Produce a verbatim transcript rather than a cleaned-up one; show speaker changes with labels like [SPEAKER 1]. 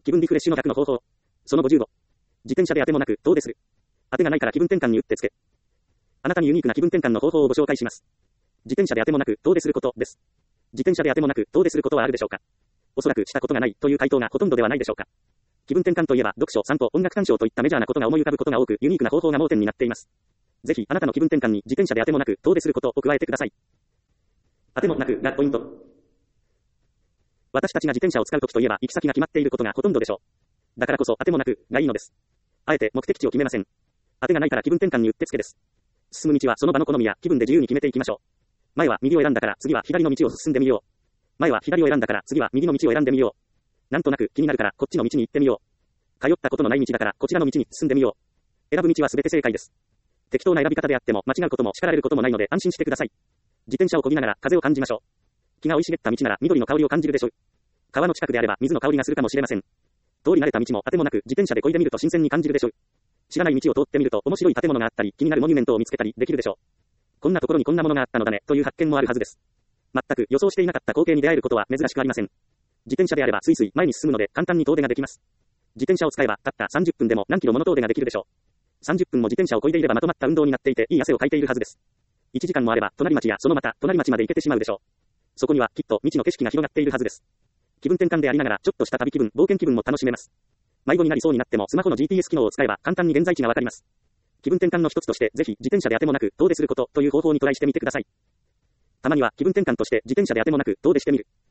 [SPEAKER 1] 気分リフレッシュの逆の方法。そのごじゅうご。自転車で当てもなく、遠出する。当てがないから気分転換にうってつけ。あなたにユニークな気分転換の方法をご紹介します。自転車で当てもなく、遠出することです。自転車で当てもなく、遠出することはあるでしょうか。おそらくしたことがないという回答がほとんどではないでしょうか。気分転換といえば、読書、散歩、音楽鑑賞といったメジャーなことが思い浮かぶことが多く、ユニークな方法が盲点になっています。ぜひ、あなたの気分転換に自転車で当てもなく、遠出することを加えてください。当てもなくがポイント。私たちが自転車を使うときといえば、行き先が決まっていることがほとんどでしょう。だからこそ、当てもなくがいいのです。あえて目的地を決めません。当てがないから気分転換にうってつけです。進む道はその場の好みや気分で自由に決めていきましょう。前は右を選んだから次は左の道を進んでみよう。前は左を選んだから次は右の道を選んでみよう。なんとなく気になるからこっちの道に行ってみよう。通ったことのない道だからこちらの道に進んでみよう。選ぶ道は全て正解です。適当な選び方であっても間違うことも叱られることもないので安心してください。自転車を漕ぎながら風を感じましょう。気が生い茂った道なら緑の香りを感じるでしょう。川の近くであれば水の香りがするかもしれません。通り慣れた道も当てもなく自転車で漕いでみると新鮮に感じるでしょう。知らない道を通ってみると面白い建物があったり気になるモニュメントを見つけたりできるでしょう。こんなところにこんなものがあったのだねという発見もあるはずです。全く予想していなかった光景に出会えることは珍しくありません。自転車であればスイスイ前に進むので簡単に遠出ができます。自転車を使えばたったさんじゅっぷんでも何キロもの遠出ができるでしょう。さんじゅっぷんも自転車を漕いでいればまとまった運動になっていていい汗をかいているはずです。いちじかんもあれば隣町やそのまた隣町まで行けてしまうでしょう。そこにはきっと未知の景色が広がっているはずです。気分転換でありながらちょっとした旅気分、冒険気分も楽しめます。迷子になりそうになってもスマホの ジーピーエス 機能を使えば簡単に現在地がわかります。気分転換の一つとしてぜひ自転車で当てもなく遠出することという方法にトライしてみてください。たまには気分転換として自転車で当てもなく遠出してみる。